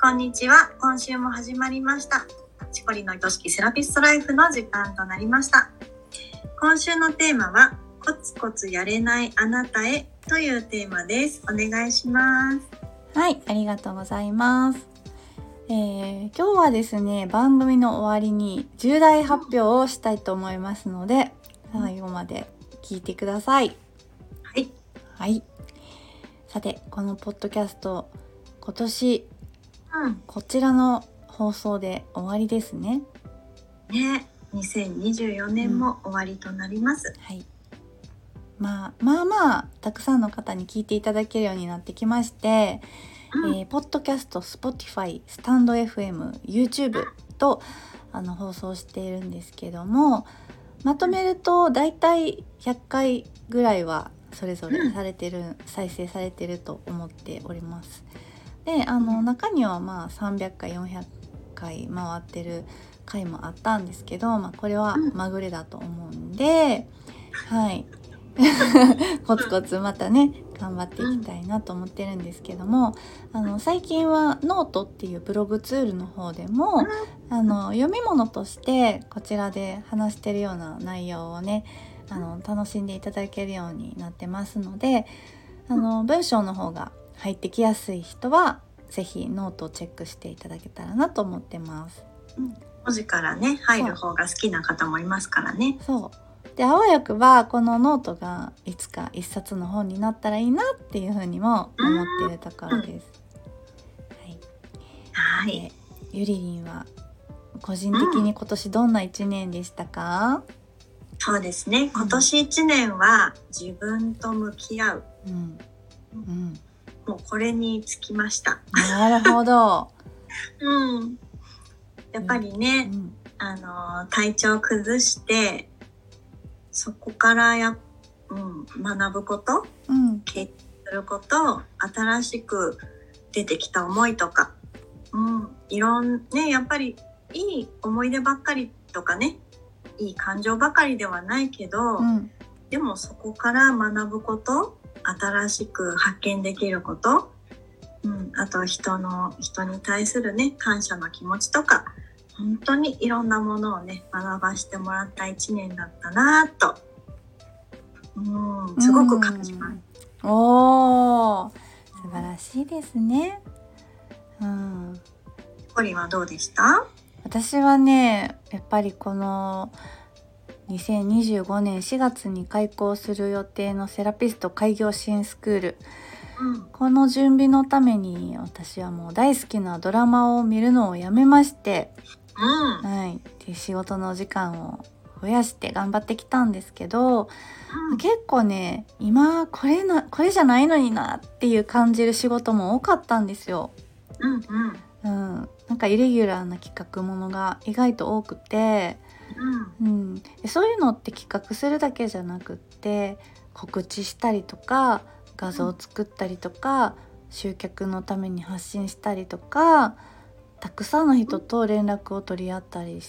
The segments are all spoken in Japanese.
こんにちは。今週も始まりました。チコリの愛しきセラピストライフの時間となりました。今週のテーマは、コツコツやれないあなたへというテーマです。お願いします。 はい、ありがとうございます。今日はですね、番組の終わりに重大発表をしたいと思いますので、最後まで聞いてください。 はい。 はい。さて、このポッドキャスト、今年、こちらの放送で終わりですね。 ね、2024年も終わりとなります。 はい。まあたくさんの方に聞いていただけるようになってきまして、ポッドキャスト、Spotify、スタンド FM、YouTube と放送しているんですけども、まとめるとだいたい100回ぐらいはそれぞれ再生されてると思っております。で、中には300回、400回回ってる回もあったんですけど、これはまぐれだと思うんで、はい。コツコツまたね頑張っていきたいなと思ってるんですけども、最近はノートっていうブログツールの方でも読み物としてこちらで話してるような内容をね楽しんでいただけるようになってますので、文章の方が入ってきやすい人はぜひノートをチェックしていただけたらなと思ってます。 文字からね入る方が好きな方もいますからね。 そうで、あわよくばこのノートがいつか一冊の本になったらいいなっていうふうにも思ってるところです。 はい。 で、ゆりりんは個人的に今年どんな1年でしたか？ そうですね。今年1年は自分と向き合う。もうこれにつきました。 なるほど。 やっぱりね、体調崩して。そこから学ぶこと、経験すること、新しく出てきた思いとか、やっぱりいい思い出ばっかりとかね、いい感情ばかりではないけど、でもそこから学ぶこと、新しく発見できること、あと人に対するね感謝の気持ちとか。本当にいろんなものをね学ばしてもらった1年だったなと、すごく感じます。 おー、素晴らしいですね。 コリンはどうでした？ 私はね、やっぱりこの2025年4月に開校する予定のセラピスト開業支援スクール、この準備のために私はもう大好きなドラマを見るのをやめまして、で仕事の時間を増やして頑張ってきたんですけど、結構ね今これじゃないのになっていう感じる仕事も多かったんですよ。なんかイレギュラーな企画ものが意外と多くて、そういうのって企画するだけじゃなくって告知したりとか画像を作ったりとか、集客のために発信したりとか、たくさんの人と連絡を取り合ったりして、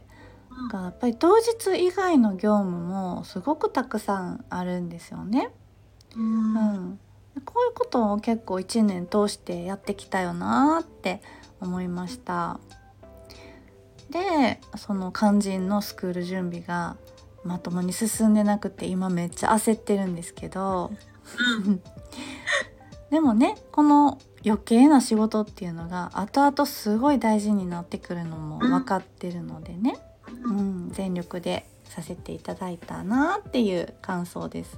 やっぱり当日以外の業務もすごくたくさんあるんですよね。こういうことを結構1年通してやってきたよなって思いました。で、その肝心のスクール準備がまともに進んでなくて今めっちゃ焦ってるんですけどでもね、この余計な仕事っていうのが後々すごい大事になってくるのも分かってるのでね、全力でさせていただいたなっていう感想です。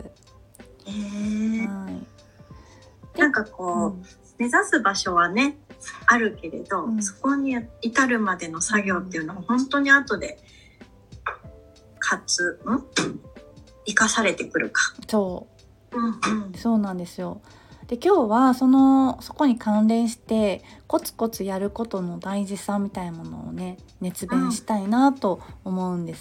なんかこう、目指す場所はねあるけれど、そこに至るまでの作業っていうのは本当に後で生かされてくるか。 そうなんですよ。で、今日はそこに関連してコツコツやることの大事さみたいなものをね熱弁したいなと思うんです。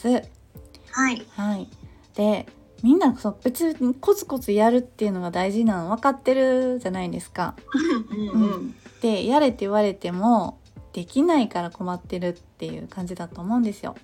で、みんな別にコツコツやるっていうのが大事なの分かってるじゃないですか。で、やれって言われてもできないから困ってるっていう感じだと思うんですよ。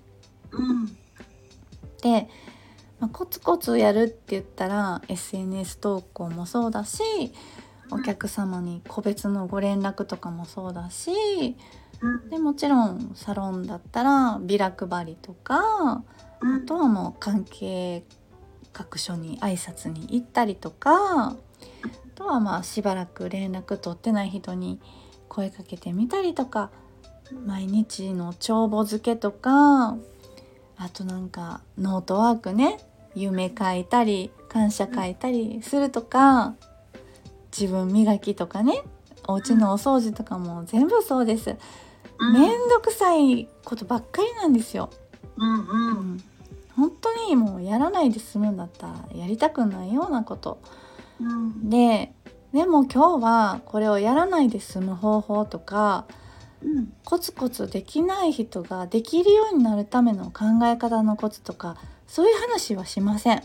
で、コツコツやるって言ったら SNS 投稿もそうだし、 お客様に個別のご連絡とかもそうだし、でもちろんサロンだったらビラ配りとか、あとはもう関係各所に挨拶に行ったりとか、あとはまあしばらく連絡取ってない人に声かけてみたりとか、毎日の帳簿付けとか、あとなんかノートワークね、夢書いたり感謝書いたりするとか、自分磨きとかね、お家のお掃除とかも全部そうです。めんどくさいことばっかりなんですよ。本当にもうやらないで済むんだったらやりたくないようなこと、でも今日はこれをやらないで済む方法とか、コツコツできない人ができるようになるための考え方のコツとか、そういう話はしません。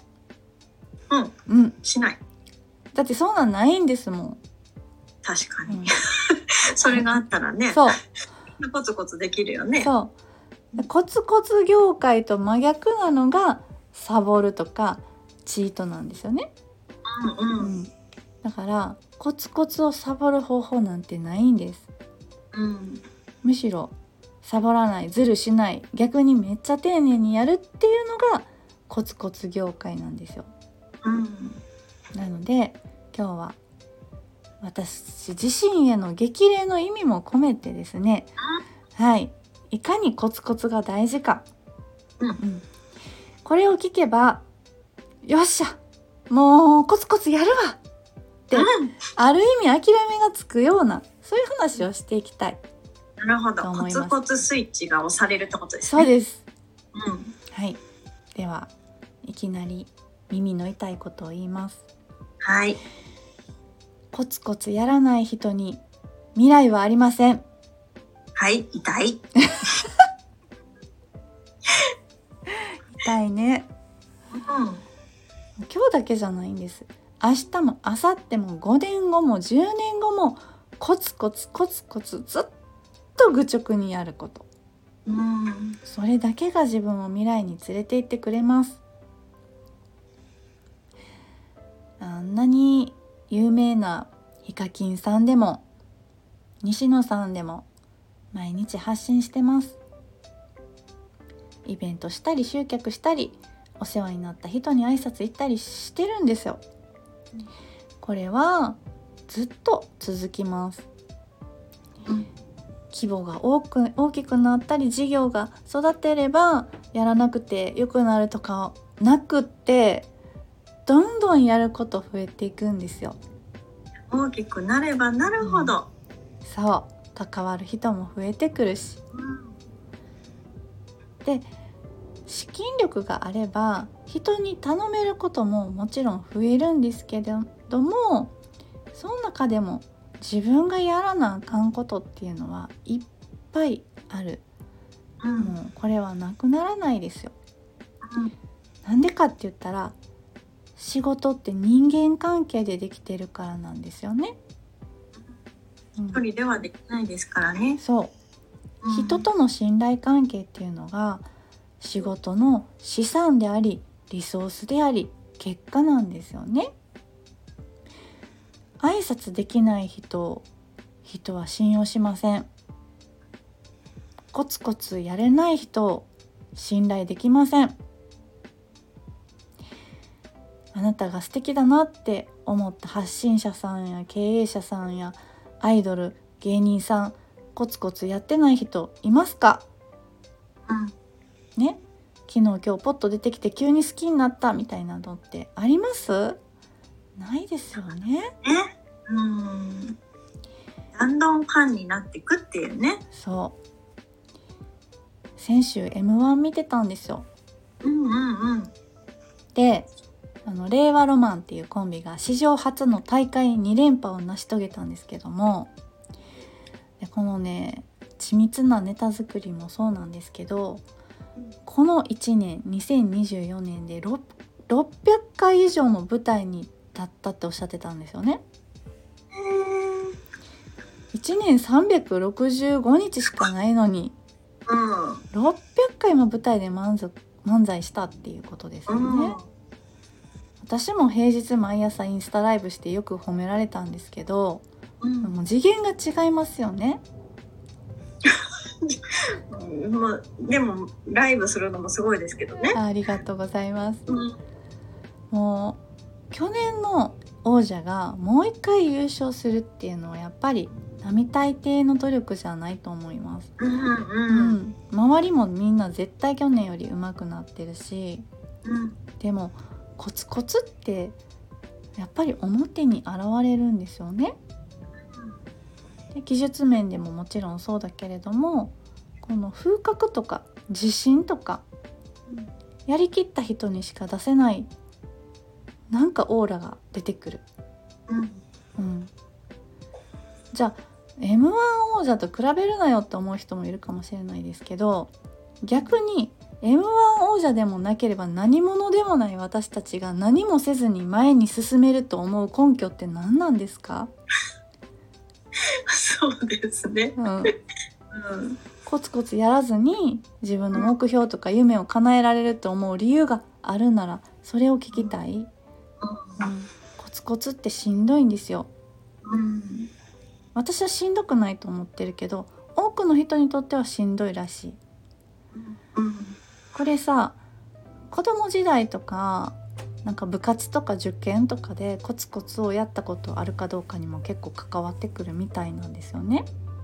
しない。 だってそんなんないんですもん。 確かに、それがあったらね、 そうコツコツできるよね。 そうコツコツ業界と真逆なのがサボるとかチートなんですよね。だからコツコツをサボる方法なんてないんです。むしろサボらない、ズルしない、逆にめっちゃ丁寧にやるっていうのがコツコツ業界なんですよ。なので今日は私自身への激励の意味も込めてですね、いかにコツコツが大事か、これを聞けばよっしゃもうコツコツやるわって、ある意味諦めがつくような、そういう話をしていきたい。 なるほど、コツコツスイッチが押されるってことですね。そうです、ではいきなり耳の痛いことを言います。コツコツやらない人に未来はありません。 痛い痛いね。今日だけじゃないんです。明日も明後日も5年後も10年後もコツコツコツコツずっと愚直にやること、それだけが自分を未来に連れて行ってくれます。あんなに有名なヒカキンさんでも西野さんでも毎日発信してます。イベントしたり集客したり、お世話になった人に挨拶行ったりしてるんですよ。これはずっと続きます。規模が大きくなったり、事業が育てればやらなくて良くなるとかなくって、どんどんやること増えていくんですよ。 大きくなればなるほど、 そう関わる人も増えてくるし、で資金力があれば人に頼めることももちろん増えるんですけれども、その中でも自分がやらなあかんことっていうのはいっぱいある。もうこれはなくならないですよ。なんでかって言ったら、仕事って人間関係でできてるからなんですよね。 一人ではできないですからね。 人との信頼関係っていうのが仕事の資産であり、リソースであり、結果なんですよね。挨拶できない人は信用しません。コツコツやれない人、信頼できません。あなたが素敵だなって思った発信者さんや経営者さんやアイドル、芸人さん、コツコツやってない人いますか？ね、昨日今日ポッと出てきて急に好きになったみたいなのってあります？ないですよね。 だんだんファンになっていくっていうね。 先週 M1 見てたんですよ。で令和ロマンっていうコンビが史上初の大会2連覇を成し遂げたんですけども、でこのね緻密なネタ作りもそうなんですけど、この1年2024年で600回以上の舞台に立ったっておっしゃってたんですよね。1年365日しかないのに、600回も舞台で漫才したっていうことですよね。 私も平日毎朝インスタライブしてよく褒められたんですけど、もう次元が違いますよね。 でもライブするのもすごいですけどね。 ありがとうございます。もう去年の王者がもう一回優勝するっていうのはやっぱり並大抵の努力じゃないと思います。周りもみんな絶対去年より上手くなってるし、でもコツコツってやっぱり表に現れるんですよね。で技術面でももちろんそうだけれども、この風格とか自信とか、やりきった人にしか出せないなんかオーラが出てくる。じゃあ M1 王者と比べるなよって思う人もいるかもしれないですけど、逆に M1 王者でもなければ何者でもない私たちが何もせずに前に進めると思う根拠って何なんですか？ そうですね、 コツコツやらずに自分の目標とか夢を叶えられると思う理由があるならそれを聞きたい。コツコツってしんどいんですよ。私はしんどくないと思ってるけど、多くの人にとってはしんどいらしい。これさ、子供時代とかなんか部活とか受験とかでコツコツをやったことあるかどうかにも結構関わってくるみたいなんですよね。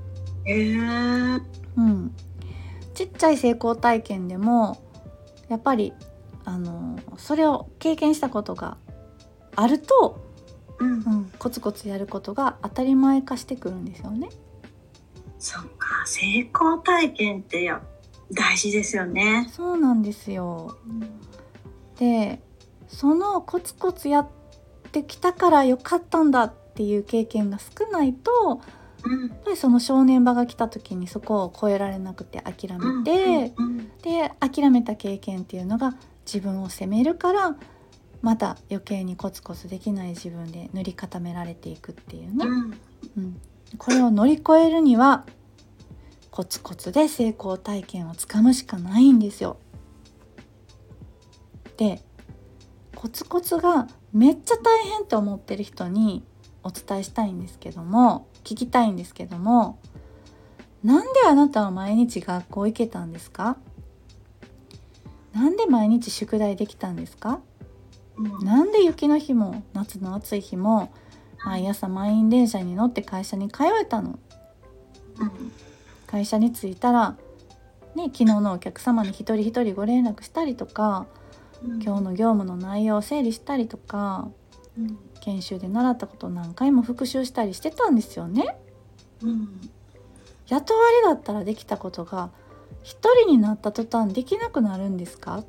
ちっちゃい成功体験でもやっぱりそれを経験したことがあると、コツコツやることが当たり前化してくるんですよね。 そっか、成功体験って大事ですよね。 そうなんですよ。でそのコツコツやってきたからよかったんだっていう経験が少ないと、やっぱりその正念場が来た時にそこを超えられなくて諦めて、で諦めた経験っていうのが自分を責めるから、また余計にコツコツできない自分で塗り固められていくっていうね、これを乗り越えるにはコツコツで成功体験をつかむしかないんですよ。でコツコツがめっちゃ大変と思ってる人にお伝えしたいんですけども、聞きたいんですけども、なんであなたは毎日学校行けたんですか？なんで毎日宿題できたんですか？なんで雪の日も夏の暑い日も毎朝満員電車に乗って会社に通えたの？会社に着いたら、昨日のお客様に一人一人ご連絡したりとか、今日の業務の内容を整理したりとか、研修で習ったことを何回も復習したりしてたんですよね。雇われだったらできたことが一人になった途端できなくなるんですか？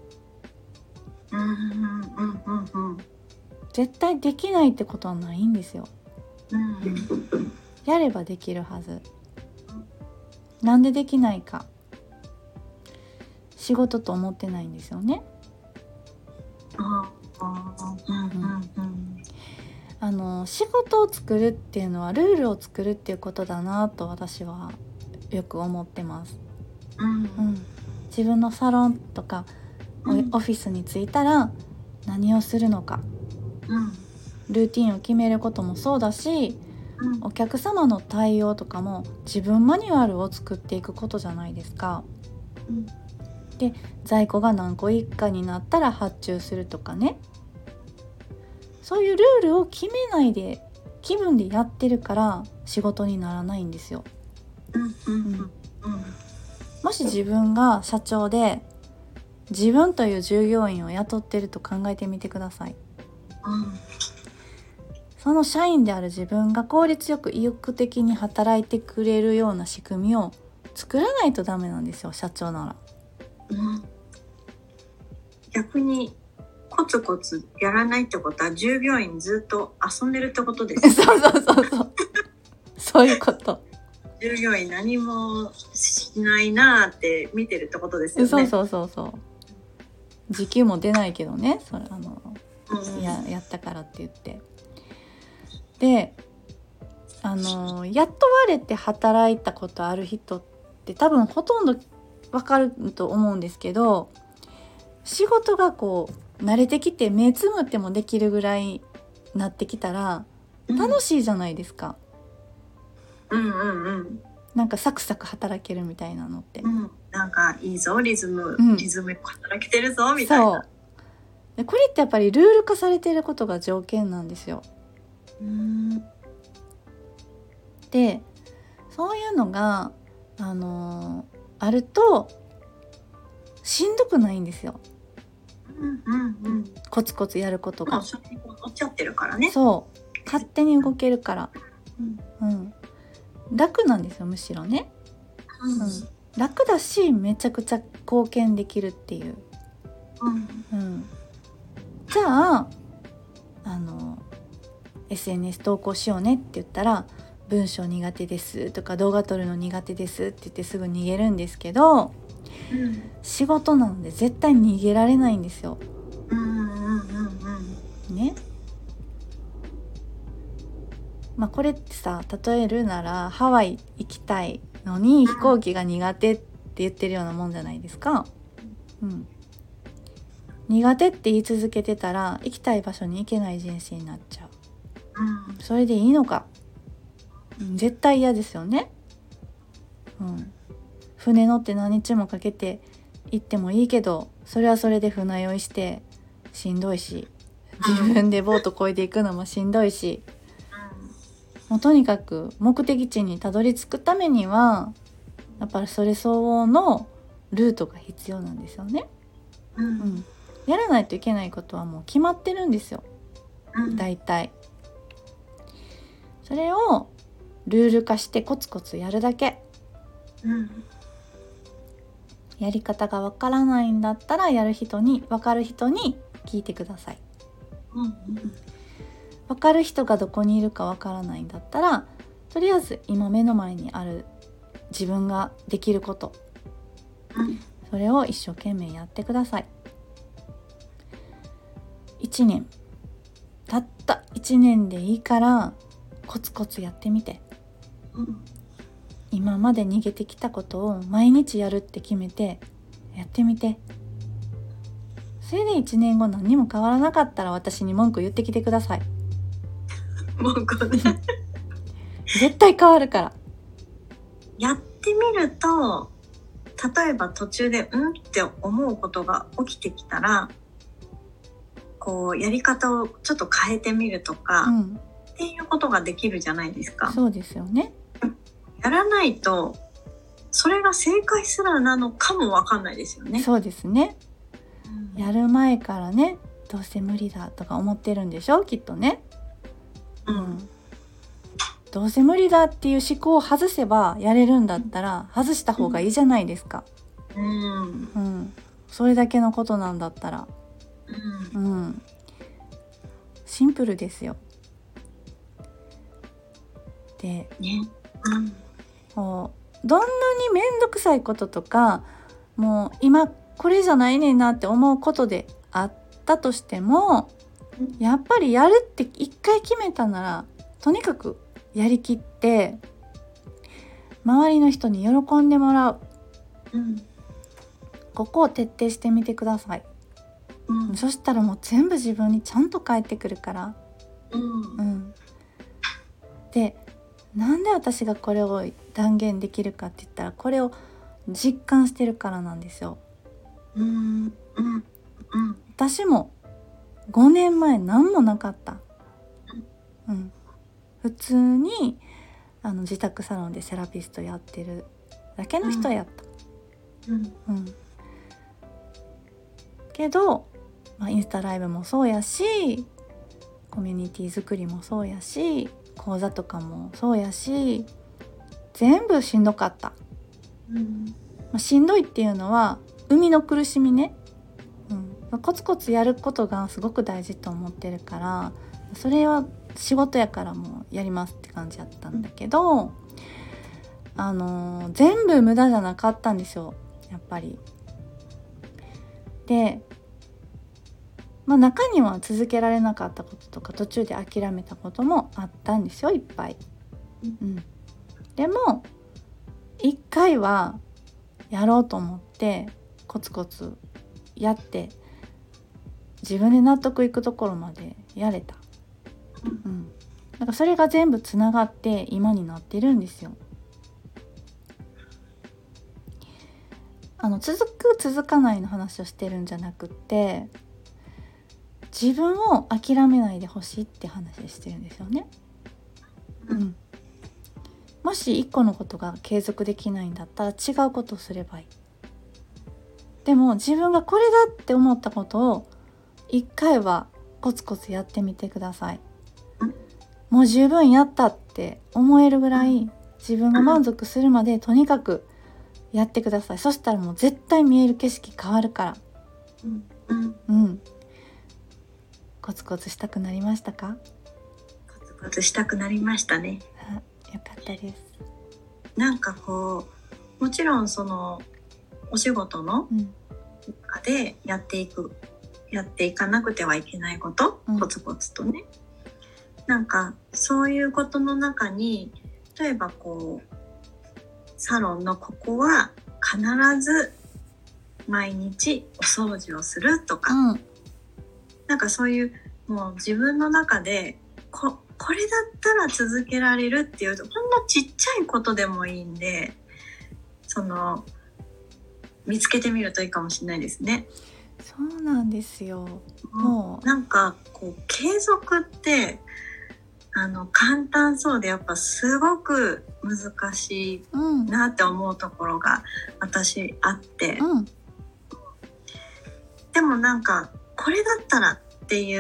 絶対できないってことはないんですよ。やればできるはず。なんでできないか、仕事と思ってないんですよね。仕事を作るっていうのはルールを作るっていうことだなと私はよく思ってます。自分のサロンとかオフィスに着いたら何をするのか、ルーティンを決めることもそうだし、お客様の対応とかも自分マニュアルを作っていくことじゃないですか。で在庫が何個以下になったら発注するとかね、そういうルールを決めないで気分でやってるから仕事にならないんですよ。もし自分が社長で自分という従業員を雇ってると考えてみてください。その社員である自分が効率よく意欲的に働いてくれるような仕組みを作らないとダメなんですよ、社長なら。 逆にコツコツやらないってことは従業員ずっと遊んでるってことですね。 そうそういうこと。 従業員何もしないなって見てるってことですよね。 そう時給も出ないけどね、それやったからって言って。で雇われて働いたことある人って多分ほとんどわかると思うんですけど、仕事がこう慣れてきて目つむってもできるぐらいになってきたら楽しいじゃないですか。なんかサクサク働けるみたいなのって、 なんかいいぞ、リズム働けてるぞみたいな。 そうでこれってやっぱりルール化されていることが条件なんですよ。でそういうのがあるとしんどくないんですよ。コツコツやることが。 それに乗っちゃってるからね。 そう勝手に動けるから、楽なんですよ、むしろね、楽だしめちゃくちゃ貢献できるっていう、じゃあSNS 投稿しようねって言ったら文章苦手ですとか動画撮るの苦手ですって言ってすぐ逃げるんですけど、仕事なので絶対逃げられないんですよ。ね。これってさ、例えるならハワイ行きたいのに飛行機が苦手って言ってるようなもんじゃないですか。苦手って言い続けてたら行きたい場所に行けない人生になっちゃう。それでいいのか。絶対嫌ですよね。船乗って何日もかけて行ってもいいけど、それはそれで船酔いしてしんどいし、自分でボート漕いでいくのもしんどいし、もうとにかく目的地にたどり着くためにはやっぱりそれ相応のルートが必要なんですよね。やらないといけないことはもう決まってるんですよ、大体。それをルール化してコツコツやるだけ。やり方がわからないんだったらわかる人に聞いてください。わかる人がどこにいるかわからないんだったら、とりあえず今目の前にある自分ができること、それを一生懸命やってください。たった1年でいいからコツコツやってみて、今まで逃げてきたことを毎日やるって決めてやってみて。それで1年後何にも変わらなかったら私に文句言ってきてください。 文句ね絶対変わるから。 やってみると、例えば途中でって思うことが起きてきたら、こうやり方をちょっと変えてみるとか、っていうことができるじゃないですか。 そうですよね。 やらないとそれが正解すらなのかもわかんないですよね。 そうですね、やる前からね、どうせ無理だとか思ってるんでしょ、きっとね。どうせ無理だっていう思考を外せばやれるんだったら外した方がいいじゃないですか。それだけのことなんだったら、シンプルですよ。で、どんなにめんどくさいこととか、もう今これじゃないねんなって思うことであったとしても、やっぱりやるって一回決めたならとにかくやりきって周りの人に喜んでもらう、ここを徹底してみてください。そしたらもう全部自分にちゃんと返ってくるから。で、なんで私がこれを断言できるかって言ったら、これを実感してるからなんですよ。私も5年前何もなかった。普通に自宅サロンでセラピストやってるだけの人やった。けど、インスタライブもそうやし、コミュニティ作りもそうやし、講座とかもそうやし、全部しんどかった。しんどいっていうのは生みの苦しみね。コツコツやることがすごく大事と思ってるから、それは仕事やからもうやりますって感じだったんだけど、全部無駄じゃなかったんですよ、やっぱり。で、中には続けられなかったこととか途中で諦めたこともあったんですよ、いっぱい。でも一回はやろうと思ってコツコツやって、 自分で納得いくところまでやれた。なんかそれが全部つながって今になってるんですよ。続く続かないの話をしてるんじゃなくって、自分を諦めないでほしいって話してるんですよね。もし一個のことが継続できないんだったら違うことをすればいい。でも自分がこれだって思ったことを一回はコツコツやってみてください。もう十分やったって思えるぐらい自分が満足するまでとにかくやってください。そしたらもう絶対見える景色変わるから。コツコツしたくなりましたか？ コツコツしたくなりましたね。 よかったです。 なんかこう、もちろんそのお仕事の中でやっていかなくてはいけないこと、コツコツとね、なんかそういうことの中に、例えばこうサロンのここは必ず毎日お掃除をするとか、なんかそういうもう自分の中でこれだったら続けられるっていうほんのちっちゃいことでもいいんで、その見つけてみるといいかもしれないですね。 そうなんですよ。 もうなんかこう継続って簡単そうでやっぱすごく難しいなって思うところが私あって、でもなんかこれだったらっていう、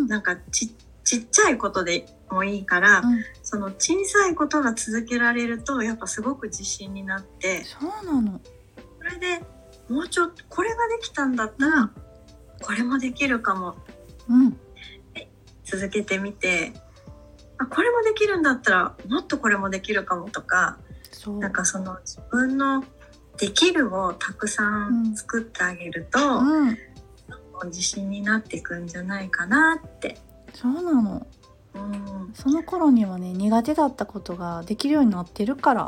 なんかちっちゃいことでもいいから、その小さいことが続けられるとやっぱすごく自信になって、 そうなの。 それでもうちょっとこれができたんだったら、これもできるかも、で続けてみて、これもできるんだったらもっとこれもできるかもとか、なんかその自分のできるをたくさん作ってあげると、自信になっていくんじゃないかなって。 そうなの。その頃にはね、苦手だったことができるようになってるから、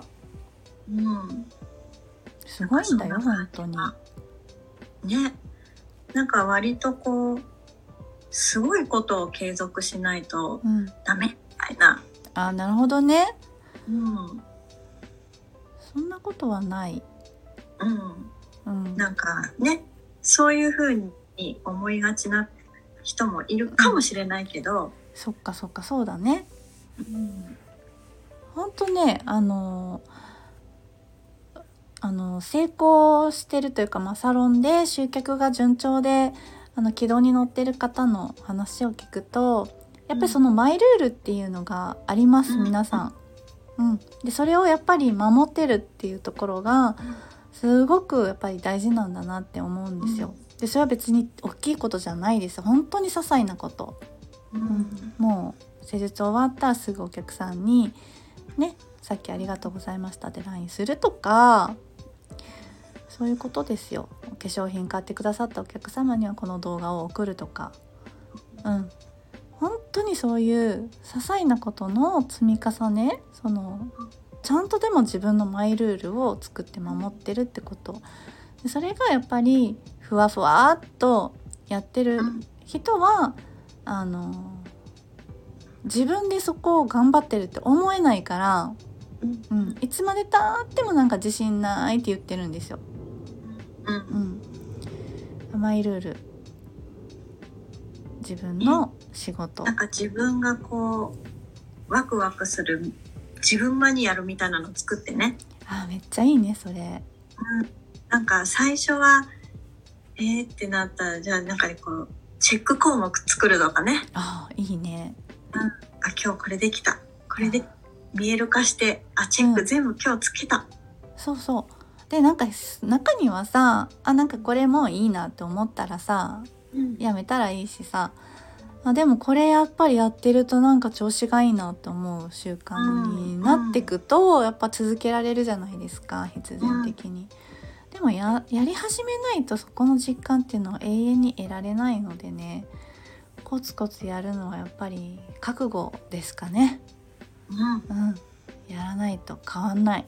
すごいんだよ本当にね。なんか割とこうすごいことを継続しないとダメみたいな。 なるほどね。そんなことはない。 なんかね、そういう風に思いがちな人もいるかもしれないけど、 そっかそうだね。ほんとね、成功してるというか、サロンで集客が順調で軌道に乗ってる方の話を聞くと、やっぱりそのマイルールっていうのがあります、皆さん。でそれをやっぱり守ってるっていうところがすごくやっぱり大事なんだなって思うんですよ。でそれは別に大きいことじゃないです。本当に些細なこと、もう施術終わったらすぐお客さんにね、さっきありがとうございましたって LINE するとか、そういうことですよ。お化粧品買ってくださったお客様にはこの動画を送るとか、本当にそういう些細なことの積み重ね、ちゃんとでも自分のマイルールを作って守ってるってこと、でそれがやっぱりふわふわっとやってる人は、自分でそこを頑張ってるって思えないから、いつまでたってもなんか自信ないって言ってるんですよ。マイルール、自分の仕事、 なんか自分がこうワクワクする自分マニュアルみたいなの作ってね。 めっちゃいいねそれ。 なんか最初はってなったら、じゃあなんかこうチェック項目作るとかね。 いいね。 今日これできた、これで見える化して、チェック全部今日つけた。 そうで、なんか中にはさ、なんかこれもいいなって思ったらさ、やめたらいいしさ、でもこれやっぱりやってるとなんか調子がいいなって思う習慣になってくと、やっぱ続けられるじゃないですか、必然的に。でもやり始めないとそこの実感っていうのは永遠に得られないのでね、コツコツやるのはやっぱり覚悟ですかね。やらないと変わんない。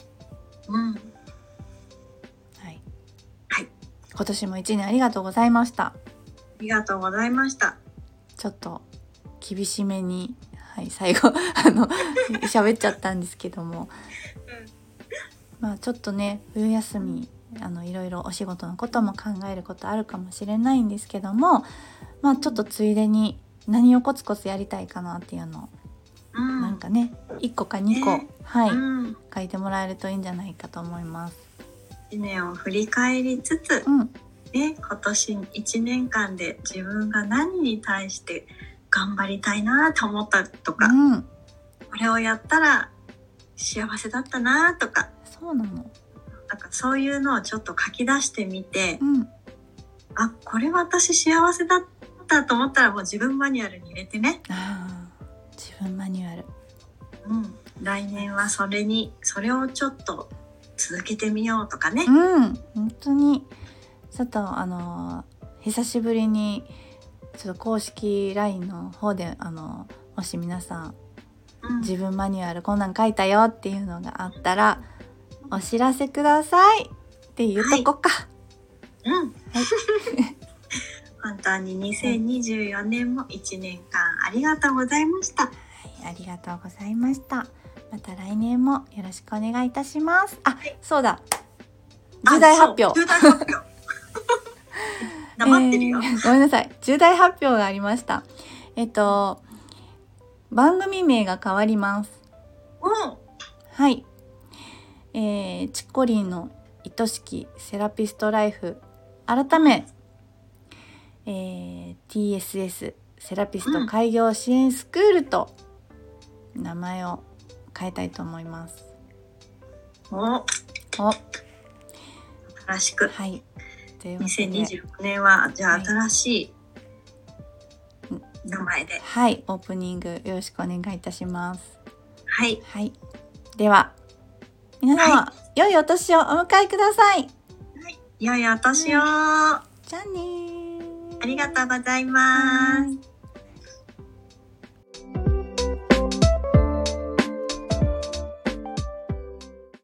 今年も1年ありがとうございました。 りがとうございました。 ちょっと厳しめに、はい、最後喋っちゃったんですけども、まあちょっとね、冬休みいろいろお仕事のことも考えることあるかもしれないんですけども、まあちょっとついでに何をコツコツやりたいかなっていうのを、なんかね1個か2個、はい、書いてもらえるといいんじゃないかと思います。 1年を振り返りつつ、今年1年間で自分が何に対して頑張りたいなと思ったとか、これをやったら幸せだったなとか、 そうなの、 なんかそういうのをちょっと書き出してみて、あ、これ私幸せだったと思ったらもう自分マニュアルに入れてね。 自分マニュアル、 来年はそれをちょっと続けてみようとかね。 本当にちょっと久しぶりにちょっと公式 LINE の方でもし皆さん、自分マニュアルこんなん書いたよっていうのがあったらお知らせくださいって言うとこか。 本当に2024年も1年間ありがとうございました。 ありがとうございました。また来年もよろしくお願いいたします。そうだ、重大発表。 黙ってるよ。 ごめんなさい、重大発表がありました。番組名が変わります。はい、チッコリンの愛しきセラピストライフ、改め、TSS セラピスト開業支援スクールと名前を変えたいと思います。 新しく。 はい。 2025年はじゃあ新しい名前で、 はい、オープニングよろしくお願いいたします。 はい。 では皆様、良いお年をお迎えください。 良いお年を。 じゃあね。 ありがとうございます。